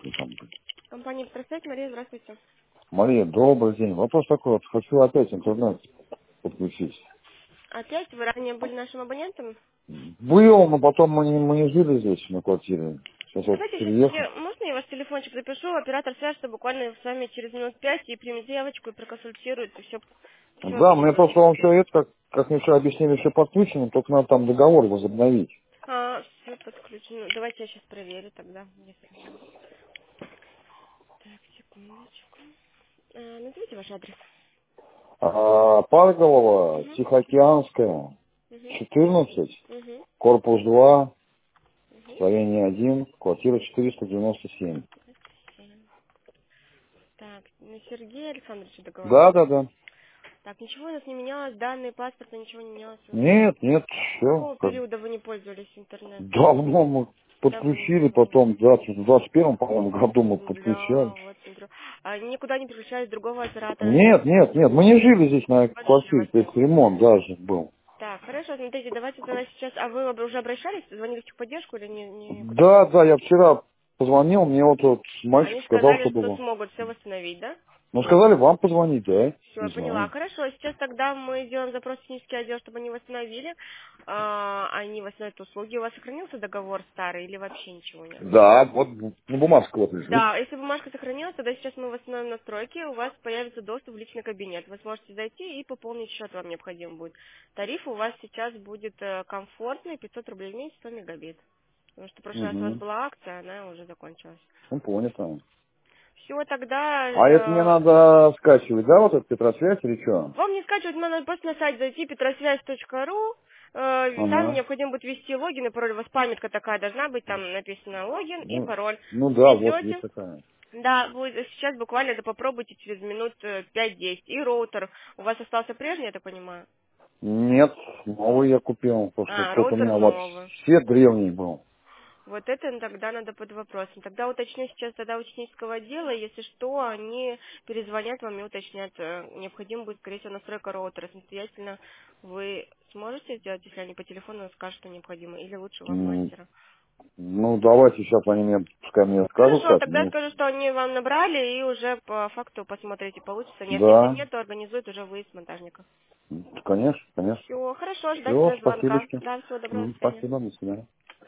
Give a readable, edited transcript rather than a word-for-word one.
там. Компания «Электросвязь», Мария, здравствуйте. Мария, добрый день. Вопрос такой, вот хочу опять интернет подключить. Опять вы ранее были нашим абонентом? Был, но потом мы не жили здесь, на квартире. Сейчас вот Давайте сейчас переехал. можно я ваш телефончик запишу, оператор свяжется буквально с вами через минут 5 и примет заявочку и проконсультирует, и все Да, мне объяснит. просто вам все это, как мне все объяснили, все подключено, только надо там договор возобновить. Все подключено. Давайте я сейчас проверю тогда. Так, секундочку. Назовите ваш адрес. Парголова, Угу. Тихоокеанская, Угу. 14, Угу. корпус 2, Угу. строение 1, квартира 497. Так, на Сергея Александровича договор. Да, да, да. Так, ничего у нас не менялось, данные паспорта, ничего не менялось у вас. Нет, нет, С все. какого периода вы не пользовались интернетом? Давно мы подключили, Давно. потом, да, в 21-м, по-моему, году мы подключали. Да, вот смотрю. Никуда не переключались другого оператора? Нет, нет, нет, мы не жили здесь на Вообще квартире, вас то не есть было. ремонт даже был. Так, хорошо, смотрите, давайте тогда сейчас... А вы уже обращались, звонили в техподдержку или никуда не Да, да, звонили? я вчера позвонил, мне вот мальчик Они сказал, сказали, чтобы что вы... смогут все восстановить, да? Ну, сказали вам позвонить, да? Все, Не я поняла. знаю. Хорошо, сейчас тогда мы сделаем запрос в технический отдел, чтобы они восстановили. Они восстановят услуги. У вас сохранился договор старый или вообще ничего нет? Да, вот, ну, бумажка вот лежит. Да, если бумажка сохранилась, тогда сейчас мы восстановим настройки, у вас появится доступ в личный кабинет. Вы сможете зайти и пополнить счет, вам необходим будет. Тариф у вас сейчас будет комфортный, 500 рублей в месяц, 100 мегабит. Потому что в прошлый раз у вас Угу. была акция, она уже закончилась. Ну, понятно. Все, тогда А это мне надо скачивать, да, вот этот Петросвязь или что? вам не скачивать, надо просто на сайт зайти, petrosвязь.ру, там Ага. необходимо будет ввести логин и пароль. У вас памятка такая должна быть, там написано логин и Ну, пароль. ну да, вот есть Введете. такая. Да, будет сейчас буквально это попробуйте через минут 5-10. И роутер у вас остался прежний, я так понимаю? Нет, новый я купил, потому что тот у Роутер меня новый. вообще древний был. Вот это тогда надо под вопросом. Тогда уточню сейчас тогда у технического отдела, если что, они перезвонят вам и уточнят. Необходимо будет, скорее всего, настройка роутера. Самостоятельно вы сможете сделать, если они по телефону скажут, что необходимо, или лучше вам М, мастера? Ну, давайте сейчас они мне, пускай мне скажут Хорошо, как, тогда ну, скажу, что они вам набрали, и уже по факту посмотрите, получится, нет. Если да, нет, то организует уже выезд монтажника. конечно, конечно. Все, хорошо, ждать Все, тогда звонка. спасибочки. Да, всего доброго, до свидания. Спасибо, до свидания.